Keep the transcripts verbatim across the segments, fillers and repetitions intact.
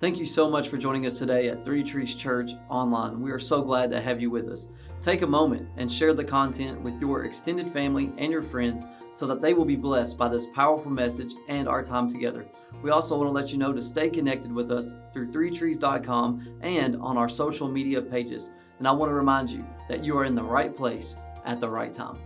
Thank you so much for joining us today at Three Trees Church Online. We are so glad to have you with us. Take a moment and share the content with your extended family and your friends so that they will be blessed by this powerful message and our time together. We also want to let you know to stay connected with us through three trees dot com and on our social media pages. And I want to remind you that you are in the right place at the right time.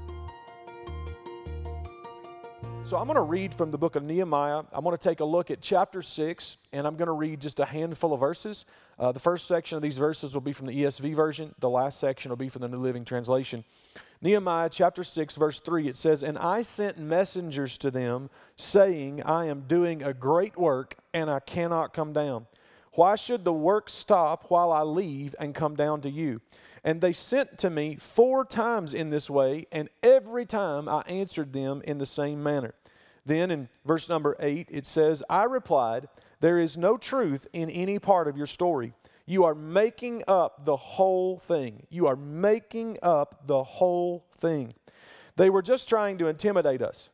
So I'm going to read from the book of Nehemiah. I'm going to take a look at chapter six, and I'm going to read just a handful of verses. Uh, the first section of these verses will be from the E S V version. The last section will be from the New Living Translation. Nehemiah chapter six, verse three, it says, "And I sent messengers to them, saying, I am doing a great work, and I cannot come down. Why should the work stop while I leave and come down to you? And they sent to me four times in this way, and every time I answered them in the same manner." Then in verse number eight, it says, "I replied, there is no truth in any part of your story. You are making up the whole thing. You are making up the whole thing." They were just trying to intimidate us.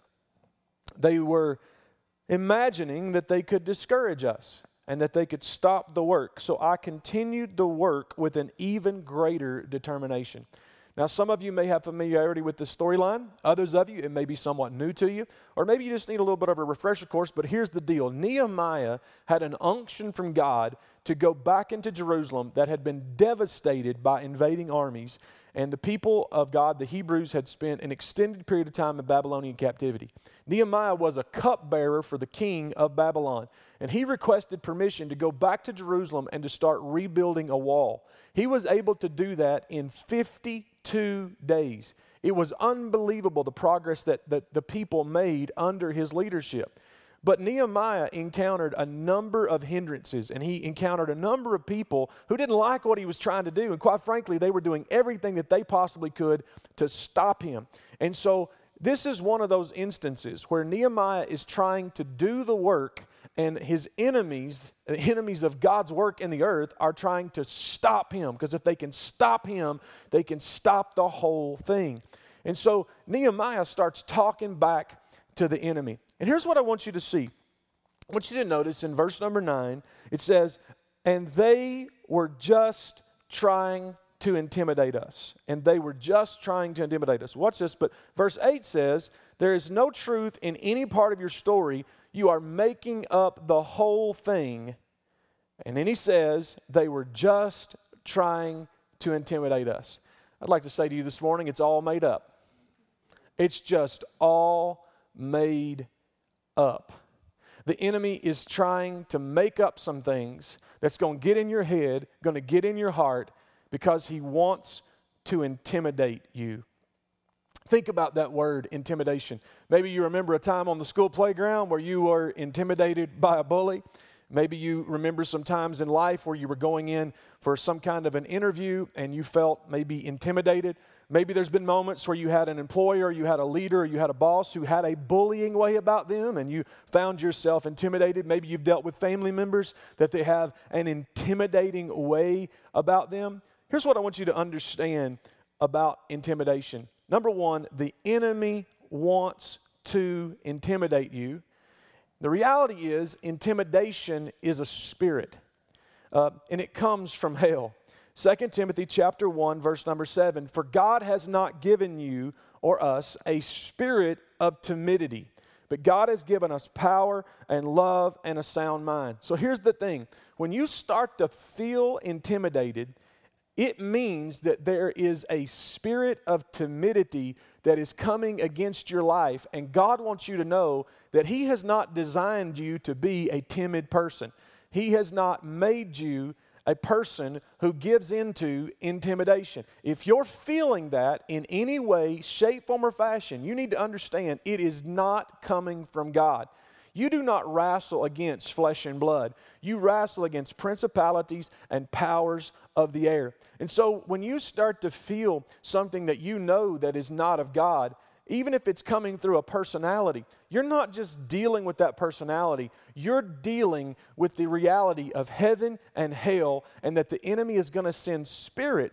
They were imagining that they could discourage us and that they could stop the work. So I continued the work with an even greater determination. Now, some of you may have familiarity with this storyline. Others of you, it may be somewhat new to you. Or maybe you just need a little bit of a refresher course. But here's the deal. Nehemiah had an unction from God to go back into Jerusalem that had been devastated by invading armies. And the people of God, the Hebrews, had spent an extended period of time in Babylonian captivity. Nehemiah was a cupbearer for the king of Babylon. And he requested permission to go back to Jerusalem and to start rebuilding a wall. He was able to do that in fifty-two days. It was unbelievable the progress that, that the people made under his leadership. But Nehemiah encountered a number of hindrances, and he encountered a number of people who didn't like what he was trying to do. And quite frankly, they were doing everything that they possibly could to stop him. And so this is one of those instances where Nehemiah is trying to do the work, and his enemies, the enemies of God's work in the earth, are trying to stop him. Because if they can stop him, they can stop the whole thing. And so Nehemiah starts talking back to the enemy. And here's what I want you to see. I want you to notice in verse number nine, it says, "And they were just trying to intimidate us." And they were just trying to intimidate us. Watch this. But verse eight says, "There is no truth in any part of your story. You are making up the whole thing." And then he says, "They were just trying to intimidate us." I'd like to say to you this morning, it's all made up. It's just all made up. The enemy is trying to make up some things that's going to get in your head, going to get in your heart, because he wants to intimidate you. Think about that word, intimidation. Maybe you remember a time on the school playground where you were intimidated by a bully. Maybe you remember some times in life where you were going in for some kind of an interview and you felt maybe intimidated. Maybe there's been moments where you had an employer, you had a leader, or you had a boss who had a bullying way about them and you found yourself intimidated. Maybe you've dealt with family members that they have an intimidating way about them. Here's what I want you to understand about intimidation. Number one, the enemy wants to intimidate you. The reality is, intimidation is a spirit, uh, and it comes from hell. Second Timothy chapter one, verse number seven, "For God has not given you or us a spirit of timidity, but God has given us power and love and a sound mind." So here's the thing. When you start to feel intimidated, it means that there is a spirit of timidity that is coming against your life. And God wants you to know that He has not designed you to be a timid person. He has not made you a person who gives into intimidation. If you're feeling that in any way, shape, form, or fashion, you need to understand it is not coming from God. You do not wrestle against flesh and blood. You wrestle against principalities and powers of the air. And so when you start to feel something that you know that is not of God, even if it's coming through a personality, you're not just dealing with that personality. You're dealing with the reality of heaven and hell, and that the enemy is going to send spirits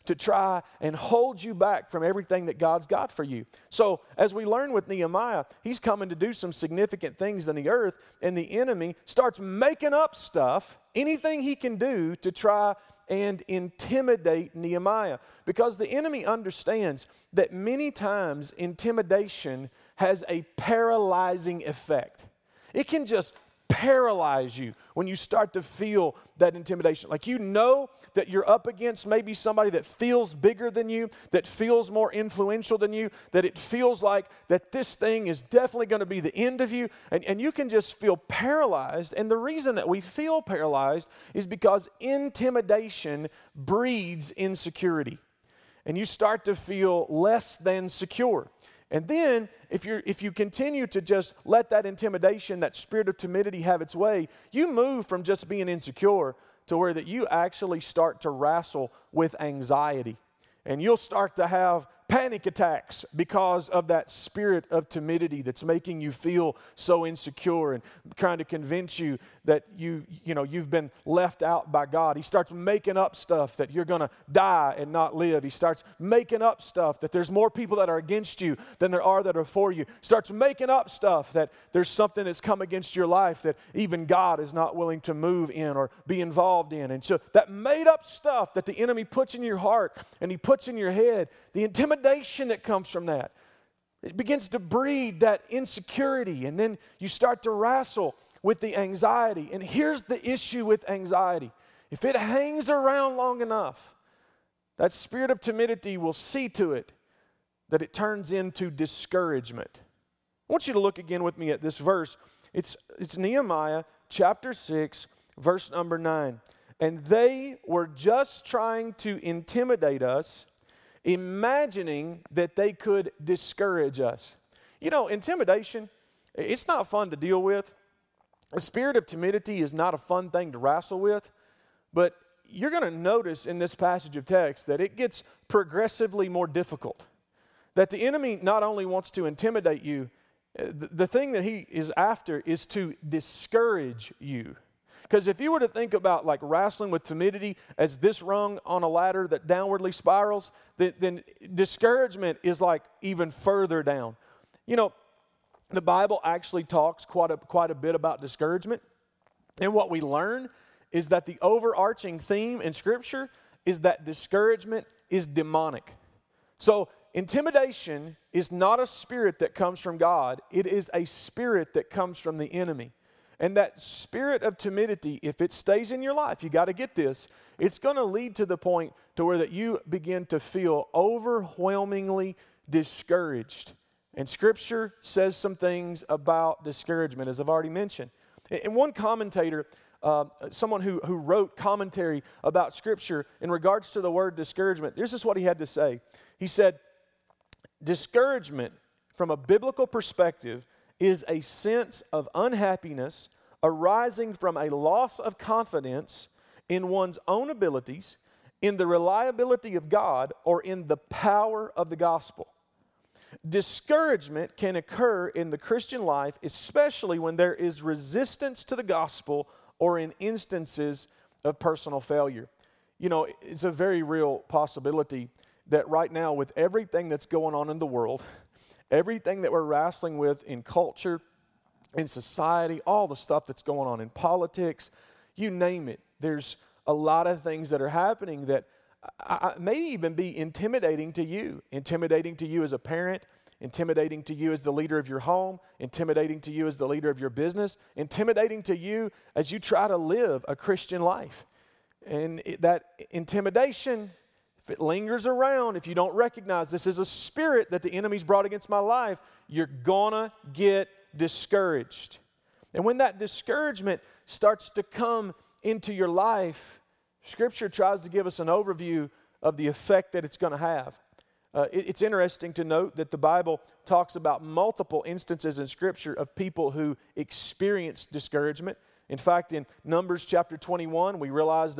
to try and hold you back from everything that God's got for you. So as we learn with Nehemiah, he's coming to do some significant things in the earth, and the enemy starts making up stuff, anything he can do to try and intimidate Nehemiah. Because the enemy understands that many times intimidation has a paralyzing effect. It can just paralyze you when you start to feel that intimidation. Like, you know that you're up against maybe somebody that feels bigger than you, that feels more influential than you, that it feels like that this thing is definitely going to be the end of you, and, and you can just feel paralyzed. And the reason that we feel paralyzed is because intimidation breeds insecurity, and you start to feel less than secure. And then, if you if you continue to just let that intimidation, that spirit of timidity have its way, you move from just being insecure to where that you actually start to wrestle with anxiety. And you'll start to have panic attacks because of that spirit of timidity that's making you feel so insecure and trying to convince you that you, you know, you've been left out by God. He starts making up stuff that you're going to die and not live. He starts making up stuff that there's more people that are against you than there are that are for you. Starts making up stuff that there's something that's come against your life that even God is not willing to move in or be involved in. And so that made up stuff that the enemy puts in your heart and he puts in your head, the intimidation that comes from that, it begins to breed that insecurity, and then you start to wrestle with the anxiety. And here's the issue with anxiety. If it hangs around long enough, that spirit of timidity will see to it that it turns into discouragement. I want you to look again with me at this verse. It's, it's Nehemiah chapter six, verse number nine. And they were just trying to intimidate us, imagining that they could discourage us. You know, intimidation, it's not fun to deal with. The spirit of timidity is not a fun thing to wrestle with, but you're going to notice in this passage of text that it gets progressively more difficult. That the enemy not only wants to intimidate you, the, the thing that he is after is to discourage you. Because if you were to think about like wrestling with timidity as this rung on a ladder that downwardly spirals, then, then discouragement is like even further down. You know, the Bible actually talks quite a, quite a bit about discouragement. And what we learn is that the overarching theme in Scripture is that discouragement is demonic. So intimidation is not a spirit that comes from God. It is a spirit that comes from the enemy. And that spirit of timidity, if it stays in your life, you got to get this, it's going to lead to the point to where that you begin to feel overwhelmingly discouraged. And Scripture says some things about discouragement, as I've already mentioned. And one commentator, uh, someone who, who wrote commentary about Scripture in regards to the word discouragement, this is what he had to say. He said, discouragement from a biblical perspective is a sense of unhappiness arising from a loss of confidence in one's own abilities, in the reliability of God, or in the power of the gospel. Discouragement can occur in the Christian life, especially when there is resistance to the gospel or in instances of personal failure. You know, it's a very real possibility that right now, with everything that's going on in the world, everything that we're wrestling with in culture, in society, all the stuff that's going on in politics, you name it. There's a lot of things that are happening that I, I, may even be intimidating to you. Intimidating to you as a parent, intimidating to you as the leader of your home, intimidating to you as the leader of your business, intimidating to you as you try to live a Christian life. And it, that intimidation, if it lingers around, if you don't recognize this is a spirit that the enemy's brought against my life, you're gonna get discouraged. And when that discouragement starts to come into your life, Scripture tries to give us an overview of the effect that it's going to have. Uh, it, it's interesting to note that the Bible talks about multiple instances in Scripture of people who experienced discouragement. In fact, in Numbers chapter twenty-one, we realize that the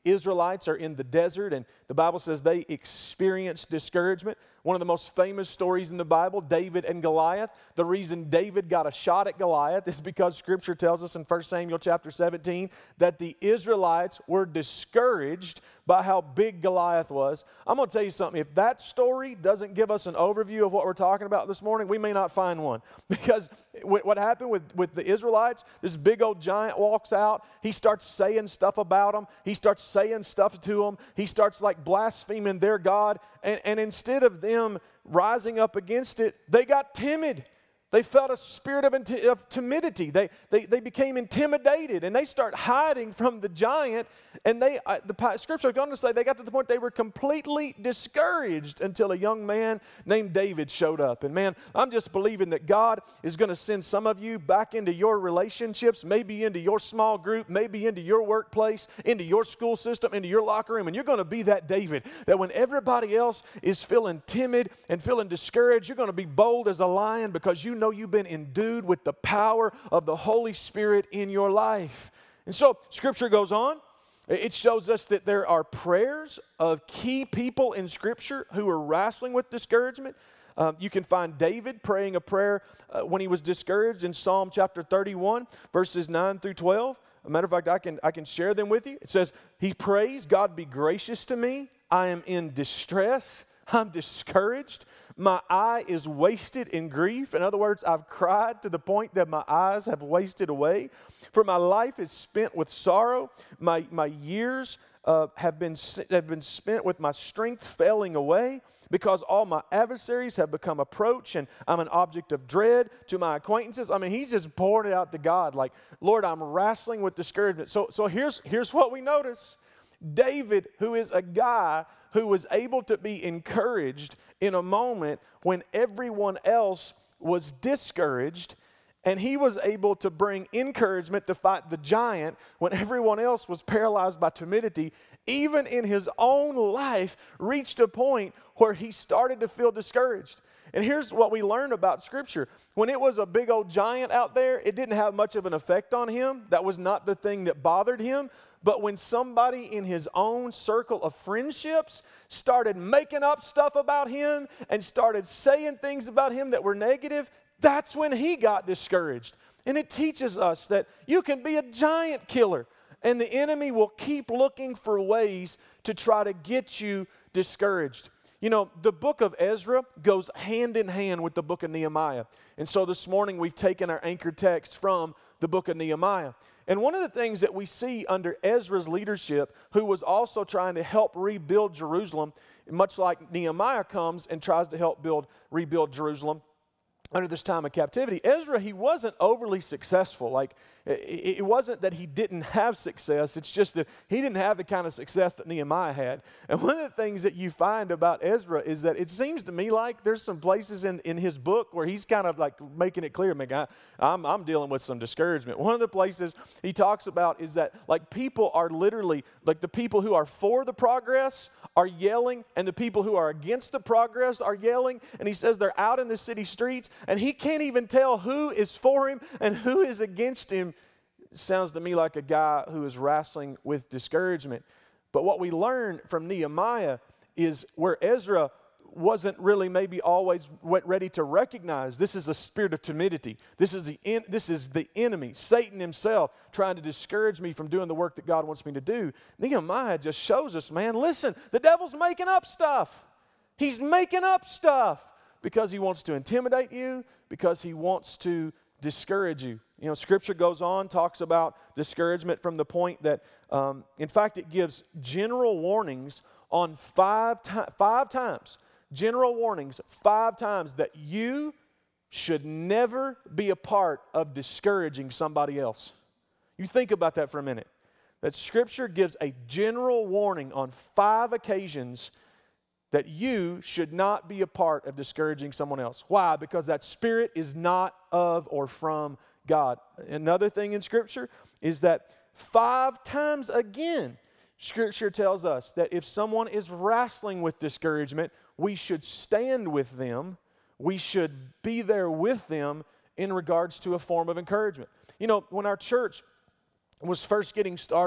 Israelites are in the desert, and the Bible says they experienced discouragement. One of the most famous stories in the Bible, David and Goliath. The reason David got a shot at Goliath is because Scripture tells us in First Samuel chapter seventeen that the Israelites were discouraged by how big Goliath was. I'm going to tell you something. If that story doesn't give us an overview of what we're talking about this morning, we may not find one. Because what happened with, with the Israelites, this big old giant walks out. He starts saying stuff about them. He starts saying stuff to them. He starts like blaspheming their God. And, and instead of them rising up against it, they got timid. They felt a spirit of, inti- of timidity. They, they, they became intimidated, and they start hiding from the giant. And they, uh, the Scripture is going to say they got to the point they were completely discouraged until a young man named David showed up. And man, I'm just believing that God is going to send some of you back into your relationships, maybe into your small group, maybe into your workplace, into your school system, into your locker room. And you're going to be that David, that when everybody else is feeling timid and feeling discouraged, you're going to be bold as a lion because you know you've been endued with the power of the Holy Spirit in your life. And so Scripture goes on. It shows us that there are prayers of key people in Scripture who are wrestling with discouragement. Um, you can find David praying a prayer uh, when he was discouraged in Psalm chapter thirty-one, verses nine through twelve. As a matter of fact, I can, I can share them with you. It says, he prays, God be gracious to me. I am in distress. I'm discouraged. My eye is wasted in grief. In other words, I've cried to the point that my eyes have wasted away. For my life is spent with sorrow. My, my years uh, have, been, have been spent with my strength failing away, because all my adversaries have become approach, and I'm an object of dread to my acquaintances. I mean, he's just pouring it out to God like, Lord, I'm wrestling with discouragement. So, so here's, here's what we notice. David, who is a guy who was able to be encouraged in a moment when everyone else was discouraged, and he was able to bring encouragement to fight the giant when everyone else was paralyzed by timidity, even in his own life, reached a point where he started to feel discouraged. And here's what we learn about Scripture. When it was a big old giant out there, it didn't have much of an effect on him. That was not the thing that bothered him. But when somebody in his own circle of friendships started making up stuff about him and started saying things about him that were negative, that's when he got discouraged. And it teaches us that you can be a giant killer, and the enemy will keep looking for ways to try to get you discouraged. You know, the book of Ezra goes hand in hand with the book of Nehemiah. And so this morning we've taken our anchor text from the book of Nehemiah. And one of the things that we see under Ezra's leadership, who was also trying to help rebuild Jerusalem, much like Nehemiah comes and tries to help build, rebuild Jerusalem under this time of captivity, Ezra, he wasn't overly successful. Like, it wasn't that he didn't have success. It's just that he didn't have the kind of success that Nehemiah had. And one of the things that you find about Ezra is that it seems to me like there's some places in, in his book where he's kind of like making it clear, man, I, I'm, I'm dealing with some discouragement. One of the places he talks about is that like people are literally, like the people who are for the progress are yelling, and the people who are against the progress are yelling. And he says they're out in the city streets, and he can't even tell who is for him and who is against him. It sounds to me like a guy who is wrestling with discouragement. But what we learn from Nehemiah is where Ezra wasn't really maybe always ready to recognize this is a spirit of timidity. This is the en- this is the enemy, Satan himself, trying to discourage me from doing the work that God wants me to do. Nehemiah just shows us, man, listen, the devil's making up stuff. He's making up stuff because he wants to intimidate you, because he wants to discourage you. You know, Scripture goes on, talks about discouragement from the point that, um, in fact, it gives general warnings on five, ti- five times, general warnings five times that you should never be a part of discouraging somebody else. You think about that for a minute. That Scripture gives a general warning on five occasions that you should not be a part of discouraging someone else. Why? Because that spirit is not of or from God. Another thing in Scripture is that five times again, Scripture tells us that if someone is wrestling with discouragement, we should stand with them. We should be there with them in regards to a form of encouragement. You know, when our church was first getting started,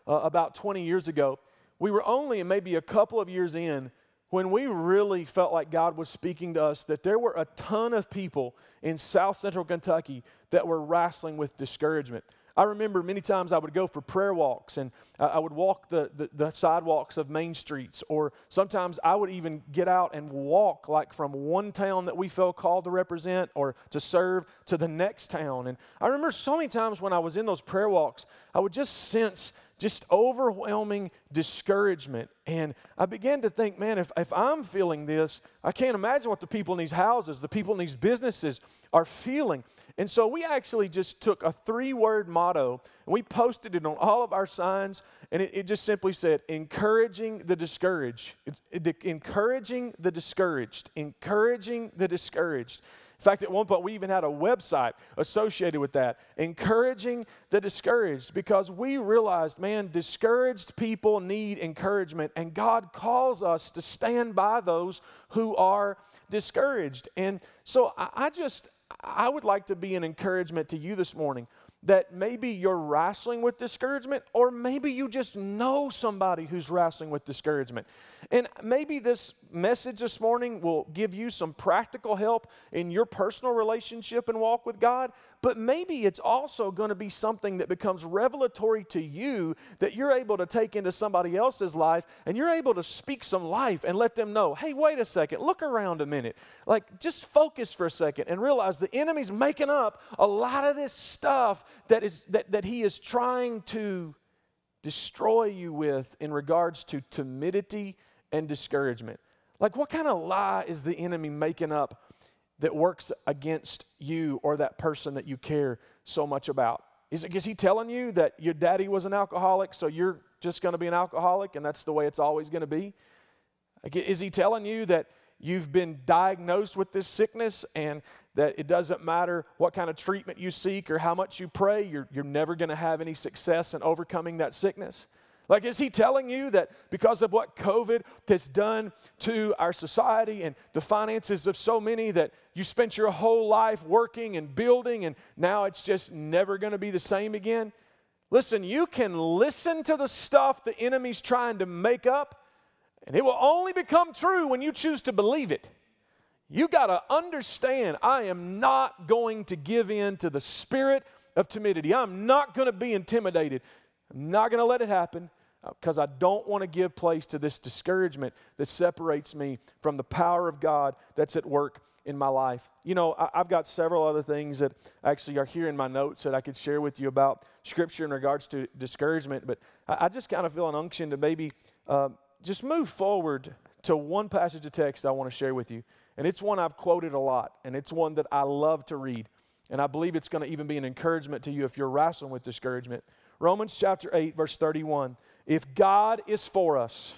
uh, about twenty years ago. We were only maybe a couple of years in when we really felt like God was speaking to us that there were a ton of people in South Central Kentucky that were wrestling with discouragement. I remember many times I would go for prayer walks, and I would walk the, the, the sidewalks of main streets, or sometimes I would even get out and walk like from one town that we felt called to represent or to serve to the next town. And I remember so many times when I was in those prayer walks, I would just sense just overwhelming discouragement. And I began to think, man, if, if I'm feeling this, I can't imagine what the people in these houses, the people in these businesses are feeling. And so we actually just took a three-word motto, and we posted it on all of our signs, and it, it just simply said, encouraging the discouraged. It, it, encouraging the discouraged. Encouraging the discouraged. In fact, at one point, we even had a website associated with that, encouraging the discouraged, because we realized, man, discouraged people need encouragement, and God calls us to stand by those who are discouraged. And so I, I just, I would like to be an encouragement to you this morning that maybe you're wrestling with discouragement, or maybe you just know somebody who's wrestling with discouragement. And maybe this message this morning will give you some practical help in your personal relationship and walk with God, but maybe it's also going to be something that becomes revelatory to you that you're able to take into somebody else's life, and you're able to speak some life and let them know, hey, wait a second, look around a minute. Like, just focus for a second and realize the enemy's making up a lot of this stuff that is that, that he is trying to destroy you with in regards to timidity and discouragement. Like, what kind of lie is the enemy making up that works against you or that person that you care so much about? Is, it, is he telling you that your daddy was an alcoholic, so you're just going to be an alcoholic and that's the way it's always going to be? Like, is he telling you that you've been diagnosed with this sickness and that it doesn't matter what kind of treatment you seek or how much you pray, you're, you're never going to have any success in overcoming that sickness? Like, is he telling you that because of what COVID has done to our society and the finances of so many, that you spent your whole life working and building and now it's just never going to be the same again? Listen, you can listen to the stuff the enemy's trying to make up, and it will only become true when you choose to believe it. You got to understand, I am not going to give in to the spirit of timidity. I'm not going to be intimidated. I'm not going to let it happen because I don't want to give place to this discouragement that separates me from the power of God that's at work in my life. You know, I, I've got several other things that actually are here in my notes that I could share with you about Scripture in regards to discouragement, but I, I just kind of feel an unction to maybe uh, just move forward to one passage of text I want to share with you. And it's one I've quoted a lot, and it's one that I love to read. And I believe it's going to even be an encouragement to you if you're wrestling with discouragement. Romans chapter eight, verse thirty-one. If God is for us,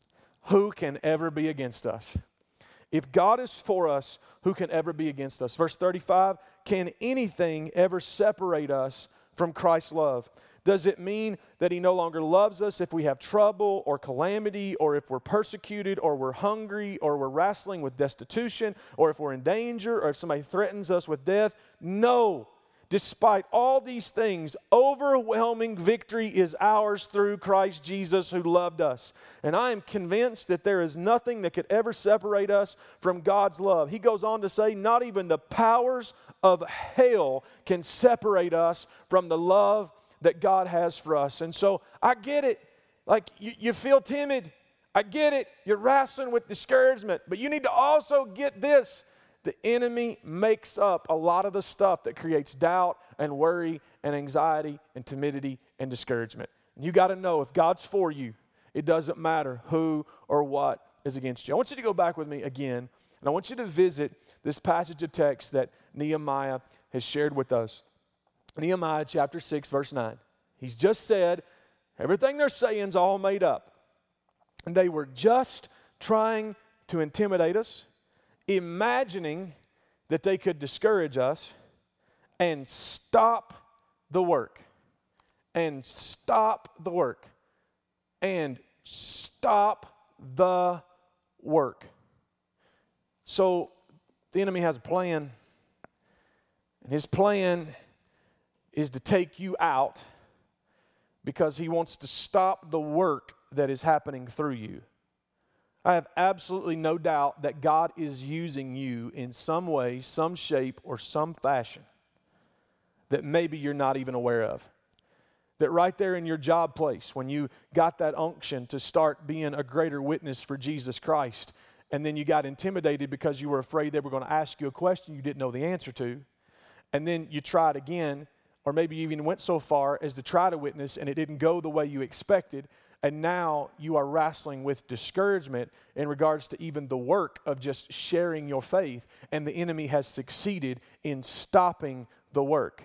who can ever be against us? If God is for us, who can ever be against us? Verse thirty-five, can anything ever separate us from Christ's love? Does it mean that he no longer loves us if we have trouble or calamity, or if we're persecuted, or we're hungry, or we're wrestling with destitution, or if we're in danger, or if somebody threatens us with death? No. Despite all these things, overwhelming victory is ours through Christ Jesus who loved us. And I am convinced that there is nothing that could ever separate us from God's love. He goes on to say, not even the powers of hell can separate us from the love that God has for us. And so I get it. Like, you, you feel timid. I get it. You're wrestling with discouragement. But you need to also get this. The enemy makes up a lot of the stuff that creates doubt and worry and anxiety and timidity and discouragement. And you got to know, if God's for you, it doesn't matter who or what is against you. I want you to go back with me again, and I want you to visit this passage of text that Nehemiah has shared with us. Nehemiah chapter six, verse nine. He's just said, everything they're saying is all made up. And they were just trying to intimidate us, imagining that they could discourage us and stop the work. And stop the work. And stop the work. So the enemy has a plan. And his plan is to take you out because he wants to stop the work that is happening through you. I have absolutely no doubt that God is using you in some way, some shape, or some fashion that maybe you're not even aware of. That right there in your job place, when you got that unction to start being a greater witness for Jesus Christ, and then you got intimidated because you were afraid they were going to ask you a question you didn't know the answer to, and then you tried again, or maybe you even went so far as to try to witness and it didn't go the way you expected, and now you are wrestling with discouragement in regards to even the work of just sharing your faith, and the enemy has succeeded in stopping the work.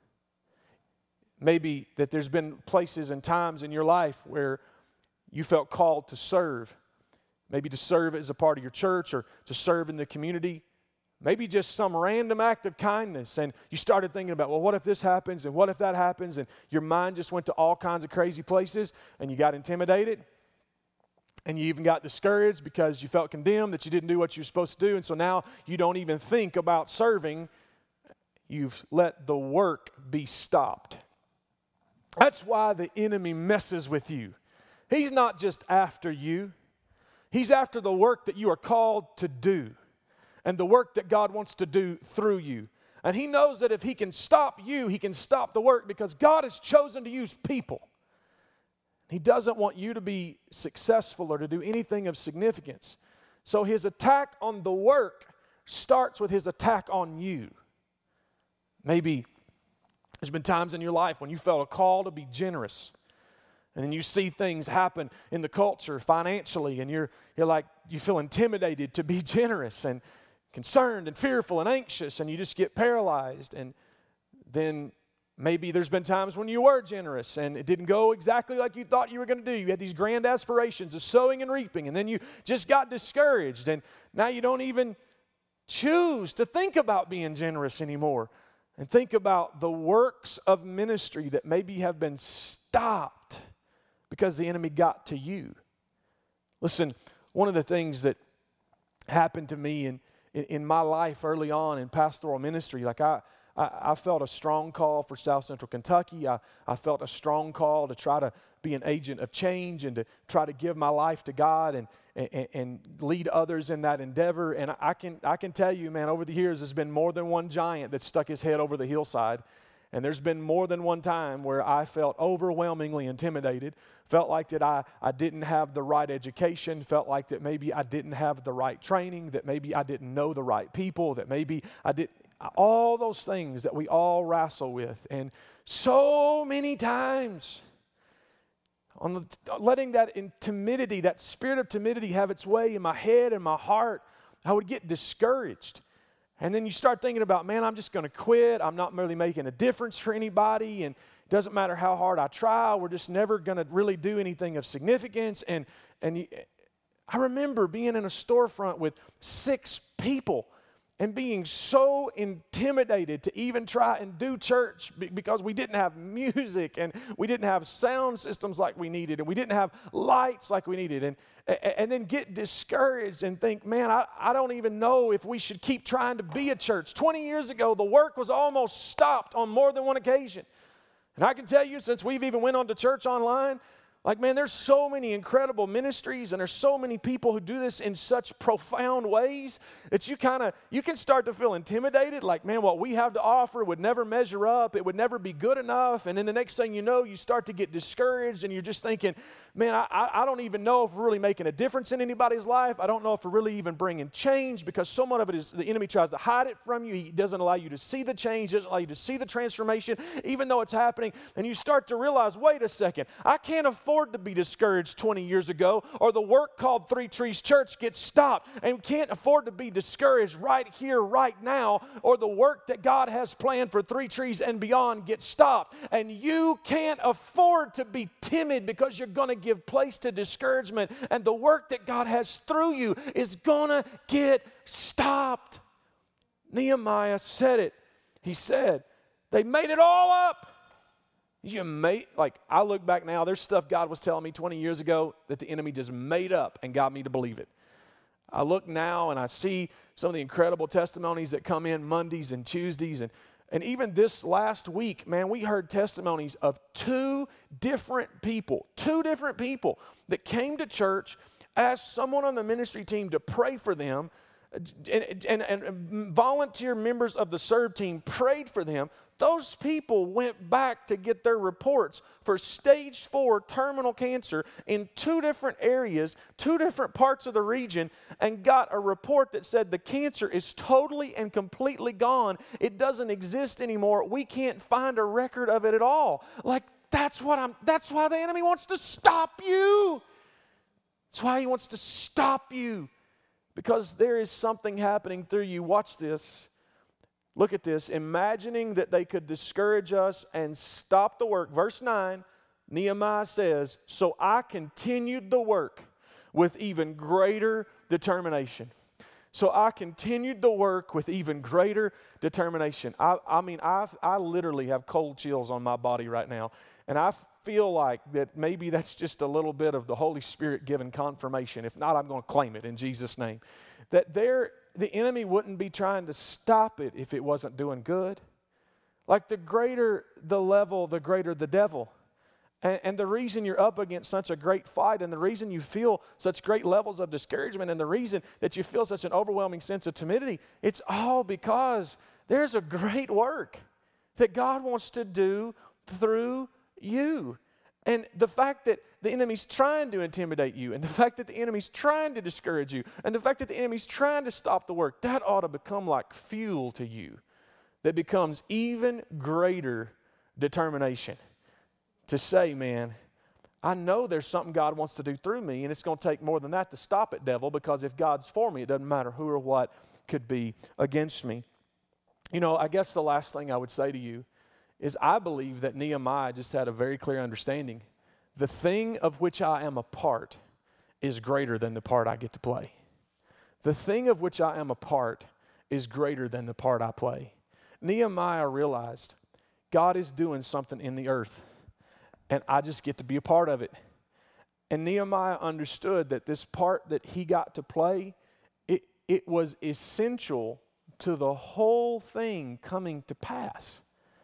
Maybe that there's been places and times in your life where you felt called to serve. Maybe to serve as a part of your church or to serve in the community. Maybe just some random act of kindness, and you started thinking about, well, what if this happens and what if that happens? And your mind just went to all kinds of crazy places, and you got intimidated. And you even got discouraged because you felt condemned that you didn't do what you were supposed to do. And so now you don't even think about serving. You've let the work be stopped. That's why the enemy messes with you. He's not just after you. He's after the work that you are called to do and the work that God wants to do through you. And he knows that if he can stop you, he can stop the work, because God has chosen to use people. He doesn't want you to be successful or to do anything of significance. So his attack on the work starts with his attack on you. Maybe there's been times in your life when you felt a call to be generous. And then you see things happen in the culture financially, and you're you're like, you feel intimidated to be generous and concerned and fearful and anxious, and you just get paralyzed. And then maybe there's been times when you were generous and it didn't go exactly like you thought you were going to do. You had these grand aspirations of sowing and reaping, and then you just got discouraged, and now you don't even choose to think about being generous anymore. And think about the works of ministry that maybe have been stopped because the enemy got to you. Listen, one of the things that happened to me in, in, in my life early on in pastoral ministry, like I, I, I felt a strong call for South Central Kentucky. I, I felt a strong call to try to be an agent of change and to try to give my life to God and, and, and lead others in that endeavor. And I can, I can tell you, man, over the years, there's been more than one giant that stuck his head over the hillside. And there's been more than one time where I felt overwhelmingly intimidated, felt like that I, I didn't have the right education, felt like that maybe I didn't have the right training, that maybe I didn't know the right people, that maybe I didn't, all those things that we all wrestle with. And so many times, on the, letting that in timidity, that spirit of timidity have its way in my head and my heart, I would get discouraged. And then you start thinking about, man, I'm just going to quit. I'm not really making a difference for anybody. And it doesn't matter how hard I try. We're just never going to really do anything of significance. And, and you, I remember being in a storefront with six people and being so intimidated to even try and do church because we didn't have music and we didn't have sound systems like we needed and we didn't have lights like we needed. And, and then get discouraged and think, man, I, I don't even know if we should keep trying to be a church. twenty years ago, the work was almost stopped on more than one occasion. And I can tell you, since we've even went on to church online, like, man, there's so many incredible ministries and there's so many people who do this in such profound ways that you kind of, you can start to feel intimidated. Like, man, what we have to offer would never measure up. It would never be good enough. And then the next thing you know, you start to get discouraged and you're just thinking, man, I, I don't even know if we're really making a difference in anybody's life. I don't know if we're really even bringing change, because so much of it is the enemy tries to hide it from you. He doesn't allow you to see the change, doesn't allow you to see the transformation, even though it's happening. And you start to realize, wait a second, I can't afford to be discouraged twenty years ago, or the work called Three Trees Church gets stopped, and can't afford to be discouraged right here, right now, or the work that God has planned for Three Trees and beyond gets stopped. And you can't afford to be timid, because you're going to give place to discouragement, and the work that God has through you is going to get stopped. Nehemiah said it. He said, they made it all up. You made, like, I look back now, there's stuff God was telling me twenty years ago that the enemy just made up and got me to believe it. I look now and I see some of the incredible testimonies that come in Mondays and Tuesdays, and And even this last week, man, we heard testimonies of two different people, two different people that came to church, asked someone on the ministry team to pray for them, and, and, and volunteer members of the serve team prayed for them. Those people went back to get their reports for stage four terminal cancer in two different areas, two different parts of the region, and got a report that said the cancer is totally and completely gone. It doesn't exist anymore. We can't find a record of it at all. Like, that's what I'm, that's why the enemy wants to stop you. That's why he wants to stop you. Because there is something happening through you. Watch this. Look at this. Imagining that they could discourage us and stop the work. Verse nine, Nehemiah says, so I continued the work with even greater determination. So I continued the work with even greater determination. I, I mean, I I literally have cold chills on my body right now. And I feel like that maybe that's just a little bit of the Holy Spirit given confirmation. If not, I'm going to claim it in Jesus' name. That there, the enemy wouldn't be trying to stop it if it wasn't doing good. Like the greater the level, the greater the devil. And, and the reason you're up against such a great fight, and the reason you feel such great levels of discouragement, and the reason that you feel such an overwhelming sense of timidity, it's all because there's a great work that God wants to do through you. And the fact that the enemy's trying to intimidate you, and the fact that the enemy's trying to discourage you, and the fact that the enemy's trying to stop the work, that ought to become like fuel to you that becomes even greater determination to say, man, I know there's something God wants to do through me, and it's going to take more than that to stop it, devil, because if God's for me, it doesn't matter who or what could be against me. You know, I guess the last thing I would say to you is I believe that Nehemiah just had a very clear understanding. The thing of which I am a part is greater than the part I get to play. The thing of which I am a part is greater than the part I play. Nehemiah realized God is doing something in the earth, and I just get to be a part of it. And Nehemiah understood that this part that he got to play, it, it was essential to the whole thing coming to pass.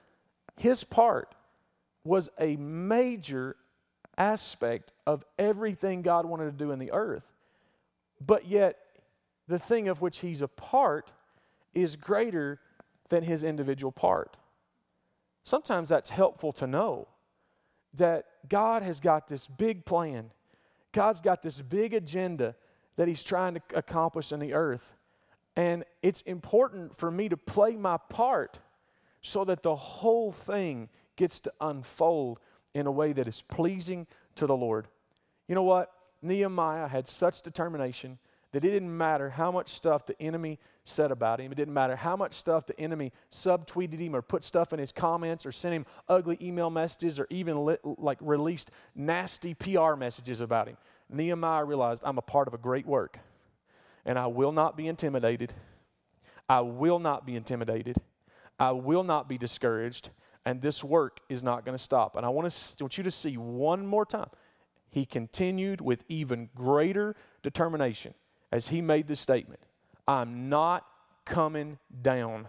His part was a major aspect of everything God wanted to do in the earth. But yet, the thing of which he's a part is greater than his individual part. Sometimes that's helpful to know that God has got this big plan. God's got this big agenda that he's trying to accomplish in the earth. And it's important for me to play my part so that the whole thing gets to unfold in a way that is pleasing to the Lord. You know what? Nehemiah had such determination that it didn't matter how much stuff the enemy said about him. It didn't matter how much stuff the enemy subtweeted him or put stuff in his comments or sent him ugly email messages or even lit, like released nasty P R messages about him. Nehemiah realized, I'm a part of a great work, and I will not be intimidated. I will not be intimidated. I will not be discouraged, and this work is not going to stop. And I want, to, want you to see one more time. He continued with even greater determination as he made this statement. I'm not coming down.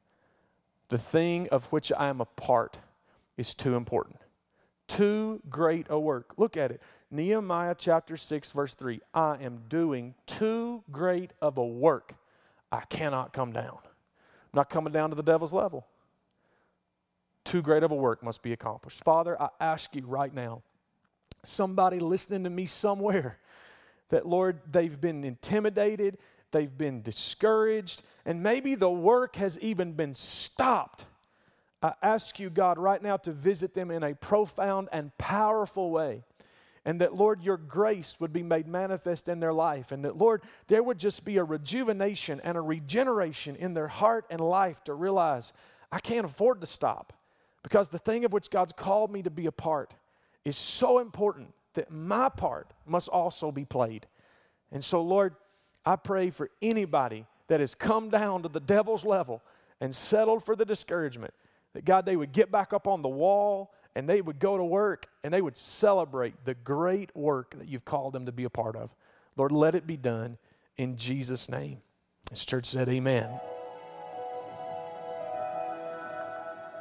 The thing of which I am a part is too important. Too great a work. Look at it. Nehemiah chapter six, verse three. I am doing too great of a work. I cannot come down. I'm not coming down to the devil's level. Too great of a work must be accomplished. Father, I ask you right now, somebody listening to me somewhere, that, Lord, they've been intimidated, they've been discouraged, and maybe the work has even been stopped. I ask you, God, right now to visit them in a profound and powerful way. And that, Lord, your grace would be made manifest in their life. And that, Lord, there would just be a rejuvenation and a regeneration in their heart and life to realize, I can't afford to stop. Because the thing of which God's called me to be a part is so important that my part must also be played. And so, Lord, I pray for anybody that has come down to the devil's level and settled for the discouragement, that, God, they would get back up on the wall and they would go to work and they would celebrate the great work that you've called them to be a part of. Lord, let it be done in Jesus' name. This church said amen.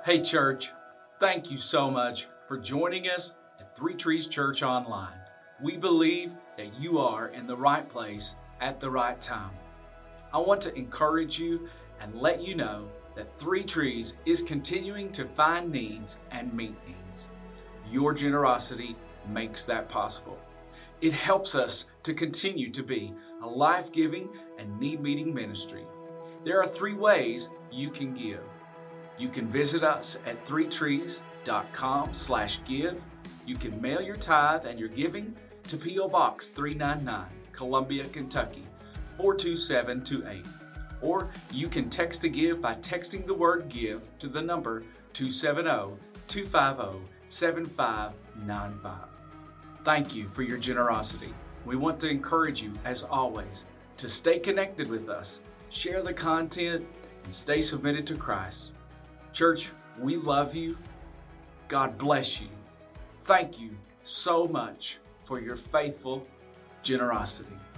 Hey church, thank you so much for joining us at Three Trees Church Online. We believe that you are in the right place at the right time. I want to encourage you and let you know that Three Trees is continuing to find needs and meet needs. Your generosity makes that possible. It helps us to continue to be a life-giving and need-meeting ministry. There are three ways you can give. You can visit us at three trees dot com slash give. You can mail your tithe and your giving to P O Box three ninety-nine, Columbia, Kentucky, four two seven two eight. Or you can text to give by texting the word give to the number two seven zero, two five zero, seven five nine five. Thank you for your generosity. We want to encourage you, as always, to stay connected with us, share the content, and stay submitted to Christ. Church, we love you. God bless you. Thank you so much for your faithful generosity.